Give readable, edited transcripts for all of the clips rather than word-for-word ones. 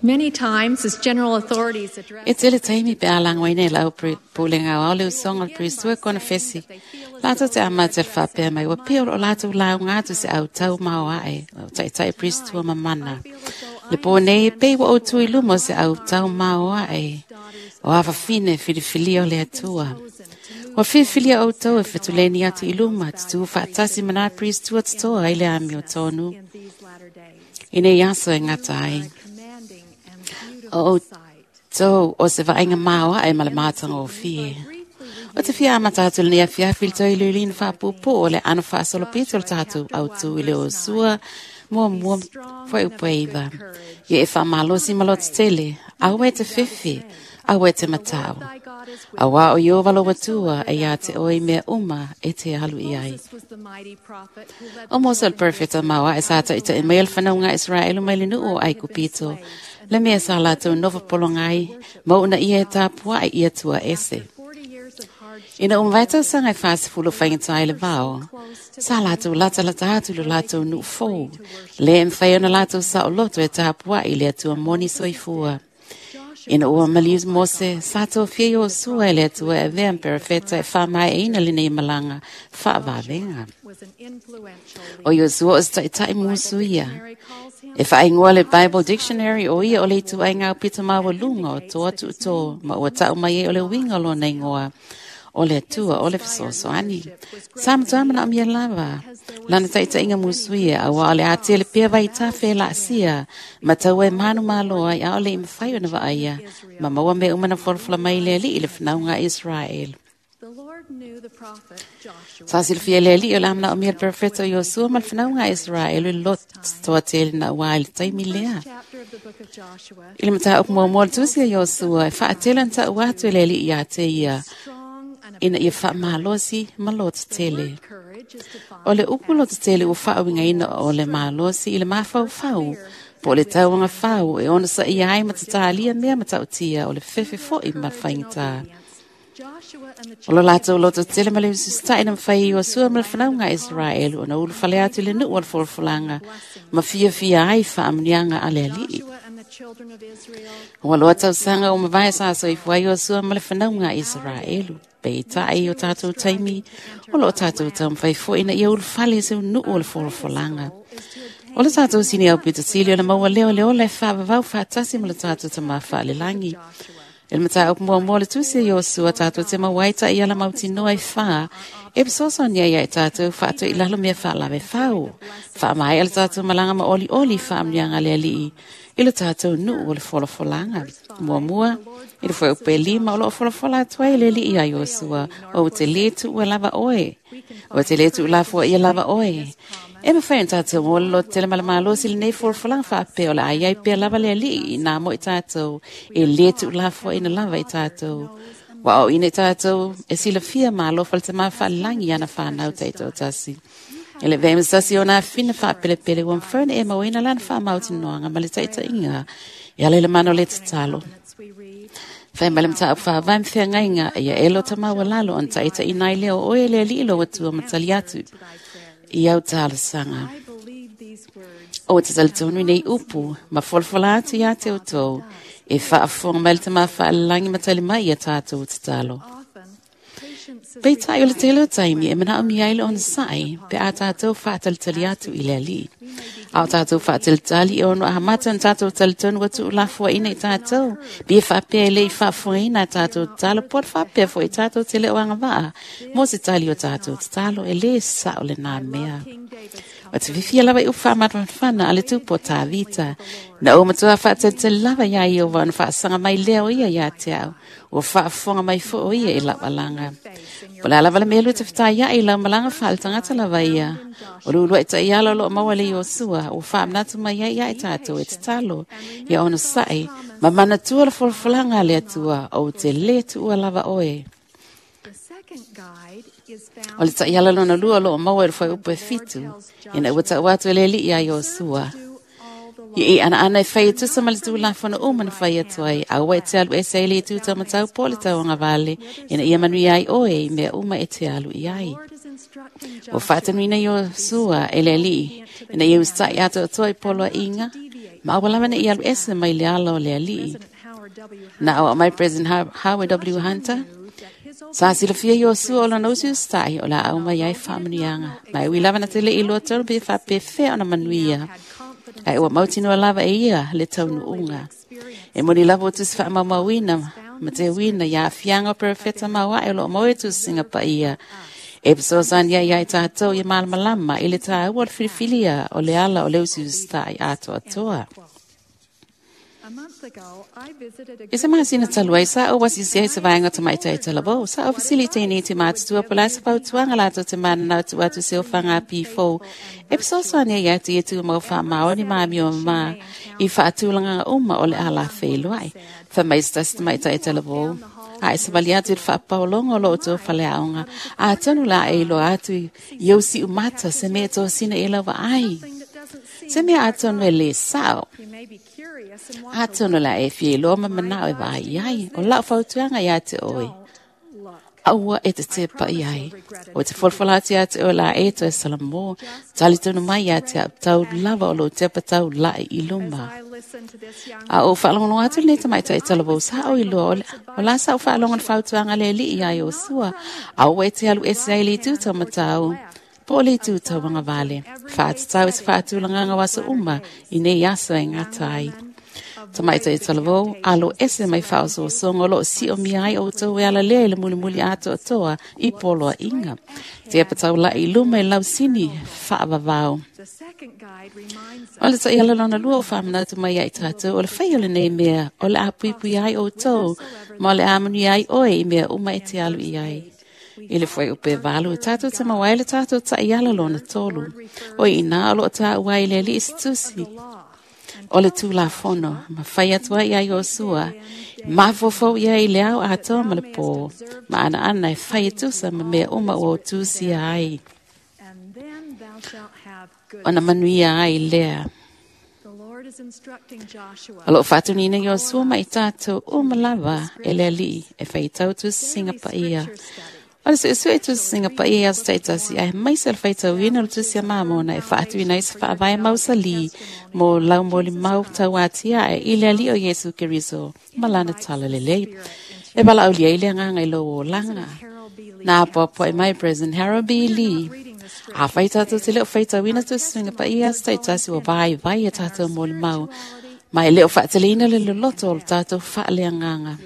Many times, as general authorities address It's a time pe alang waine lau pulling out all song al priesthood confessi. Lato te amata fa pe mai wa pe o lato lau ngatu se au tau maua e. Tai priesthood mamana. Le pone pe wa o tu ilumo se au tau maua e. O ava fine filio le atua. Wa filia o tau e fetuleni atu iluma tu fa tasi mana priesthood to ai le ami o tonu. Ine yaso e ngatai. O to o se vainga maua e malamatanga o fie. O te fia amatatu le nea fia filto i luilin fa pupo o le anu fa solo pito le tatu au tu ile o sua mua foi upeiva. Ye e fa malosi malot tele, au e te fifi, au e te matau. Awa o yo valo watua e ya te oi mea uma e te halu iai. O mosa el perfecta maua e sata ita e mail whanaunga Israelu mailinu o ai kupito. Le mea sa lato nova polongai, mauna ia e tapua ai ia tua ese. Ina umwaita sanga e fasi fulo whaingatai le vao. Sa lato lata atu lo lato nu fou. Le mwhaiona lato sa o loto e tapua i le atua moni soifua. Ina ua malius mose, sato fie o sua e le atua e vean perfecta e whamai e ina line i malanga, whaavavenga. O Yosua o tai musuia. E whaingoa le Bible Dictionary o ia o le tu ai ngau pita maua lunga o toa tu to, ma ua tau mai e o le winga lo na ingoa. O le atua, o le fisoso ani. Samtua mana amia lava. Lana taita inga musuia, a wa le ate le pia vai ta fe la sia. Ma tau e manu malo ai a o le imwhaio na vaaya. Ma maua me umana forfla mai le ali i le whanaunga Israel. Sa silfia le ali o le amna amia perfecto Yosua mal whanaunga Israel i lot toa tele na wa le taimi lea. Ili mata up mua mua tusia Yosua, e wha atelan ta uatu le ali i ate ia. Ina ia wha mahalosi malot tele. O le ukulot tele u whaawinga ina o le mahalosi i le mawhau. Po le tauanga whau e ona sa ia ai matatalia mea matautia o le fefe fo i mawhaingta. O lo lato loto tele ma le usista ina mwhai o sua ma le whanaunga Israel o na ulu whale atu le nu o le folfolanga ma fia ai wha amnianga ale ali. O lo atau sanga o mawai sa so i fuai o sua ma le whanaunga Israel. Pe tai o tātou taimi, o lo tātou tamwhai fo ina ia ulu whale se nu o le folfolanga. O le tātou sini au pita sili o le maua leo le whaavavau whaatasi ma le tātou tama whaale langi. El mata au mua le tusi Yosua tātou te mawaita i ala mauti noa i wha, e pisoso nia ia i tātou whaatou i lalo mea whaalawe whau. Wha mai ala tātou malanga ma oli wha amnianga le alii. Ilo tātou nu o le folfolanga. Mua, i le fwoi upe lima o lo folofola atua i le li i a Yosua, o te letu ua lava oe. O te letu ua lafua i a lava oe. E ma whain tātou o lo tele malamalo si le nei folofolanga whaape o le ai ai pia lava le li i nā mo i tātou, e letu ua lafua i na lava i tātou. Wa o ina i tātou, e sila fia malo falte maa whaalangi ana whanau tātou tasi. Ele vem sasi ona fina fa pele wan fern e mo ina lan fa mauti noanga ma le taita inga. Ya le mano le talo. Fa malem ta fa van fe ngainga ya elo tama walalo on taita ina ile o ele lilo watu mataliatu. Ia utala sanga. O te saltonu nei upu ma folfolati ya te oto e fa formal tama fa langi matali mai ya tato talo. Pe tai o le telo taimi e mana o miaile on sai, pe a tātou whaatal tali atu i le ali. A tātou whaatal tali e ono a hamata an tātou talitonu watu ulafua ina i tātou. Bie whaapea le i whaafua ina tātou talo, pot whaapea fo i tātou tele o anga waa. Mo se tali o tātou talo e le sa o le nā mea. O te whiwhia lawa i uwha matawhana ale tūpo tā vita. Na o matua whaatal te lawa ia i o wana whaasanga mai leo ia ia te au. O whaafonga mai fo o ia i lawa langa. O le alawa le melu te whita ia i lau malanga whaaltangata lawa ia. O lulu e ta ia lo mawale i o sua. O whaamnatu mai ia i tātou e te talo. Ia ono sai. Ma mana tua la folfolanga le atua. O te le tu ua lawa oe. O le ta ia lona lua lo maua e fai upe fitu. Ina ua ta watu le li ia i o sua. I ana e whai tusa mali tu la whana umana whai atuai. A ua e te alu e se ili tu ta matau pole tau anga vale. Ina ia manu iai oe mea uma e te alu iai. O whatanuina i o sua e le li. Ina ia ustai ato atuai polo a inga. Ma wala mana ia ese mai le ala o le ali. Na o mai President Howard W. Hunter. Sa sila fia Yosua o la nosi ustai o la au mai ai whamanianga. Mai ui lava na te le ilo tolu be wha pe whea o na manuia. Ai ua mautino a lava e ia le taunu unga. E moni lava o tusi wha mamawina. Ma te wina ia fianga o perfeta mawa e lo moe tu singa pa ia. E piso san ia ia i tātou i malamalama i le tā ua whirifilia o le ala o le usi ustai ato atoa. Isa mga sinatalway sa o wasi siya sa vayang at maitay talabo sa o facility ni ti matutua pala sa pautuang alato ti mananaw tuwa tu siya fanga P4. Episoso niya yati ito mo fa mao ni mami o ma ifaatulang ang o le ala failway. Fa maistas ti maitay talabo. Ai sa baliatir fa paulong o loto faleao nga atanu la e lo atu yosi umata se me to sina ilawa ai. Se me aton le sao. Atono la e fie lo ma mana e vai ai o la fautuanga ia te oi aua e te pa ai o te folfolati ate o la e to salamo tali tono mai ia te tau lava o lo te pa tau la i luma a o falongo atu le te mai tai talabo sa o ilo o la sa o falongo fautuanga le li ia o sua a o e te alu ese li tu to matau Poli tu tau wanga vale fat tau is fatu langa wasa uma ine yasa ngatai Tamaita i talavo, alo ese mai fauso songo lo si o miai o tau e ala le muli muli ato atoa i polo a inga. Te apatau la i lume lau sini whaavavau. O le ta i ala lona lua o whamana tu mai ai tātou o le whai o le nei mea o le apuipui ai o tau ma le amanu ai oe i mea uma e te alu i ai. I le fwai upe valu tātou te mawai le tātou ta i ala lona tolu. O i nā alo ta uai le li istusi. O le tūla fono, ma whai atua i ai o sua, ma fofo i ai leo a toa ma le pō, ma ana e whai tusa ma mea uma o tūsi ai. O na manuia ai lea. O lo whatu nina i o sua ma i tātou o malawa e lea li e whai tau tusi singa pa ia. O le su e tusi singa pa ia as taitasi ai mai se le whai tau ina lo tusi a mamona e whatu ina isa whaavai mausa li mo lau mo li mau tau atia e i lea li o Yesu Keriso malana tala le lei. E bala au lia i lea nganga i lo o langa. Na popo e mai President Harold B. Lee. A whai tātou te leo whai tau ina tusi singa pa ia as taitasi o vai e tātou mo li mau. Mai leo whaatelina le loto o tātou whaalea nganga.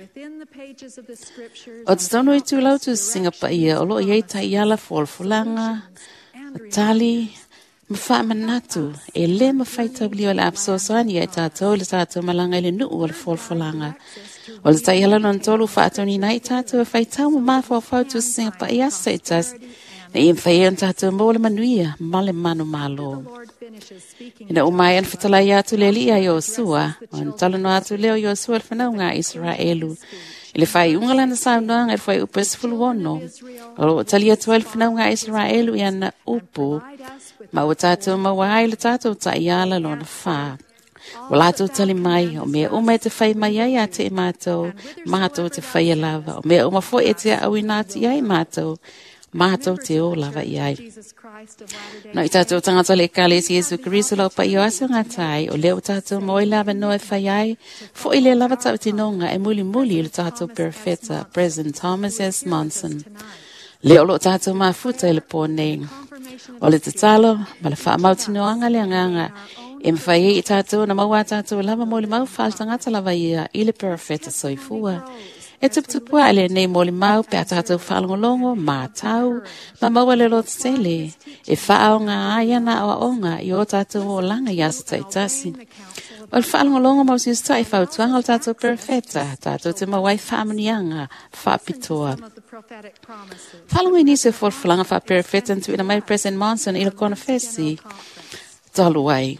O te tono i tūlau tu singa pa ia, o lo iei tai ala folfulanga, tali, ma wha manatu, e le ma whai tabli o le apsosoani e tātou le tātou malanga i le nuu o le folfulanga. O le tai ala non tolu whaatoni nai tātou e whai tau ma mawha o whau tu singa pa ia seitas, na i mwhai an tātou mo le manuia, ma le manu malo. Ina umai an whatalai atu le li a Yosua, o an talano atu leo Yosua al whanau ngā Israelu. Ile whai ungalana saunoanga e whai upes fuluono. O tali atu al whanau ngā Israelu i ana upu, ma o tātou mawai le tātou ta iala lona wha. O lātou tali mai, o mea uma e te whai mai ai a te e mātou, mātou te whai e lava. O mea uma fo e te au inati ai mātou, mātou te o lava i ai. No i tātou tangata le kāles Yesu Keriso lau pa i o aso ngatai, o leo tātou moi lava no e whai ai, fo i le lava tau tinonga e muli muli le tātou perfeta, President Thomas S. Monson. Leo lo tātou mafuta i le pōnei. O le te talo, ma le wha mautinoanga le anganga, e mwhai i tātou na maua tātou lava moli mau whal tangata lava ia i le perfeta soifua. E tuptupua ele nei moli mau pe tātou whalongolongo, mā tau, ma maua le lot sele, e whaao ngā aiana o onga i o tātou o langa i asa taitasi. O le whalongolongo mau si ustai whautuanga o tātou perfeta, tātou te mawai whaamanianga, whaapitoa. Whalongo inise forfulanga wha perfeta ntu ina mai President Monson i le konfesi, taluai.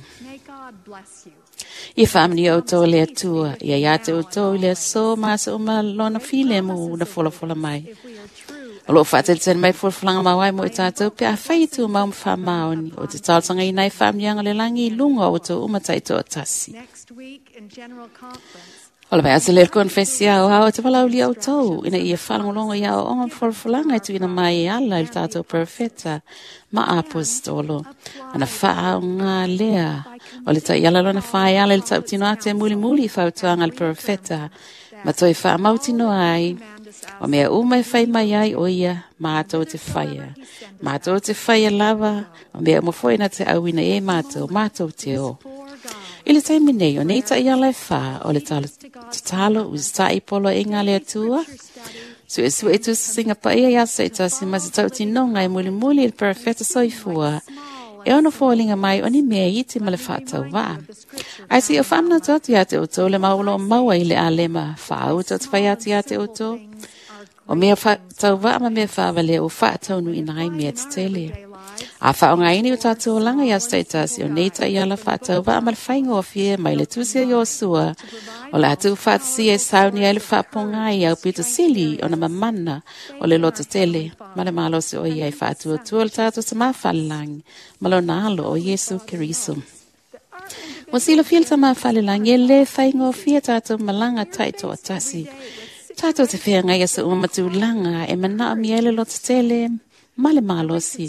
I family o tō lea tua, i a te o tō lea so masa o ma lona file mo na fola mai. O lo whatel ten mai fulanga mawai mo i tātou pe a whai tu mau mwha maoni o te tālsanga i nei family anga le langi lunga o tō umatai tō tasi. Ola vai asa lel konfesia o hao te walau li au tau ina ia whalangolonga ia o onga whalawhalanga tu ina mai ala il tātou perfeta ma apostolo. Ana wha o ngā lea o le ta iala lona whae ala il tau tino ate muli muli whautuanga il perfeta ma toi wha mautino ai o mea umai whai mai ai o ia mātou te whaia. Mātou te whaia lava o mea mofoina te awina e mātou te o. Ile taimi nei o nei ta ia lai wha o le talo usta i polo e ngā lea tua. Su e tu singa pa ia ia se tasi ma se tau tinonga e muli muli il perfeta soifua. E ono fōlinga mai o ni mea iti ma le whātau wā. Ai si o whamna tōti a te oto le maulo maua i le alema wha au tōti whai ati a te oto. O mea whātau wā ma mea whāwale o whātau nu inai mea te tele. A wha o ngā ini o tātou o langa ia status o neita i ala whātau wa amal whaingo o fie mai le tūsia i o sua o le atu whātasi e sauni ai le whāponga i au pita sili o na mamana o le loto tele ma le malosi o iai whātua tua le tātou sa mawhalilangi ma lo nalo o Yesu Kiriso. O sila fil sa mawhalilangi e le whaingo o fie tātou malanga taito o tasi. Tātou te whea ngai asa umatu langa e mana o miele loto tele male malosi.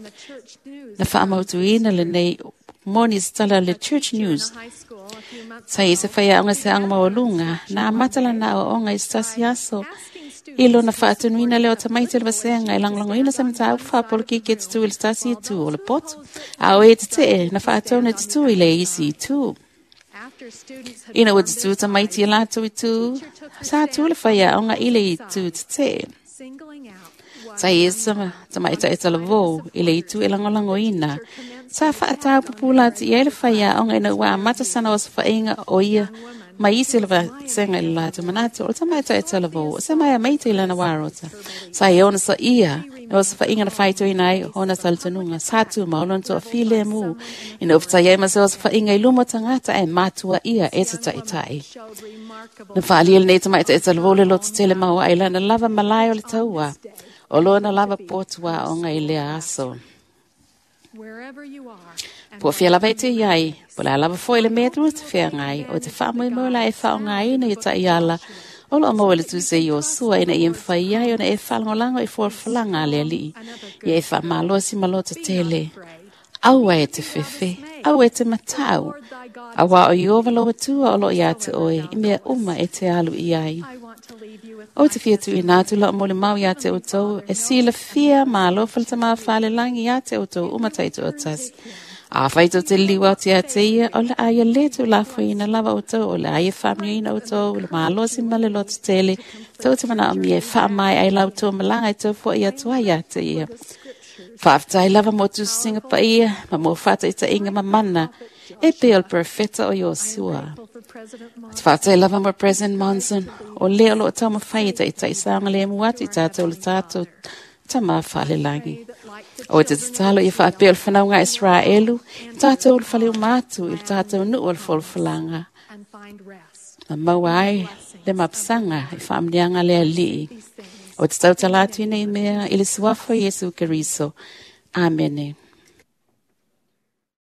Na whaamautuina le nei moni stala le church news. Sa isa whaia onga se anga maolunga na amatala na o onga istasi aso. Ilo na whaatunuina leo tamaite le wasenga e langlangoina sa mta au whapolo ki ke tutu il stasi tu o le potu. A o e te na whaatone tutu i le isi tu. Ina o tutu tamaite i lato i tu. Sa tu le whaia onga ile i tu te. Sa isa tamaita e talavo ile i tu e langolangoina. Sa whaatau pupula ti e le whaia onga ina ua mata sana o sa whainga o ia ma isi le senga i lato manatu o tamaita e talavo o sa mai maite i lana warota. Sa i ona sa ia o sa whainga na whaito inai ona saltanunga sa tu maolonto a file mu ina ufta iema se o sa whainga i lumo tangata e matua ia e ta tai. Na whaaliel nei tamaita e talavo le loto tele maua i lana lava malai o le taua. O lona lava potua o ngai lea aso. Po fia lava te iai, po la lava foi le mea tua te fea ngai, o te wha mui mola e wha o ngai ina i ta iala, o lo mo le tu se i o sua ina i mwhai iai o na e whalangolango i fuarfalanga lea li, i e wha malosi malota tele. Aua e te fefe, au e te matau, awa o i ovaloa tua o lo i ate oe, i mea uma e te alu iai. O te fia tu inatu la mo le mau ia te otou, e sila fia ma lo falta ma whale langi ia te otou umataito o tas. A whaito te liwa o te ate ia, o le aia letu la fuina lava otou, o le aia whamniina otou, o le maa losi ma le loto tele, tau te mana o mi e wha mai ai lau tō malanga i tau fo ia tua ia te ia. Whaaftai lava mo tu singa pa ia, ma mo whata i ta inga ma mana, e peo le perfeta o Yosua. Whaaftai lava mo President Monson, o leo lo tau ma whaita i ta isanga le muatu i tātou le tātou ta maa whale langi. O te talo i whaapeo le whanau ngā Israelu, i tātou le whale umatu, i tātou nu o le whalwhalanga. Ma maua ai, le mapsanga, i whaamnianga lea lii. O te tau talatu i nei mea, i le suafo Yesu Kiriso. Amen.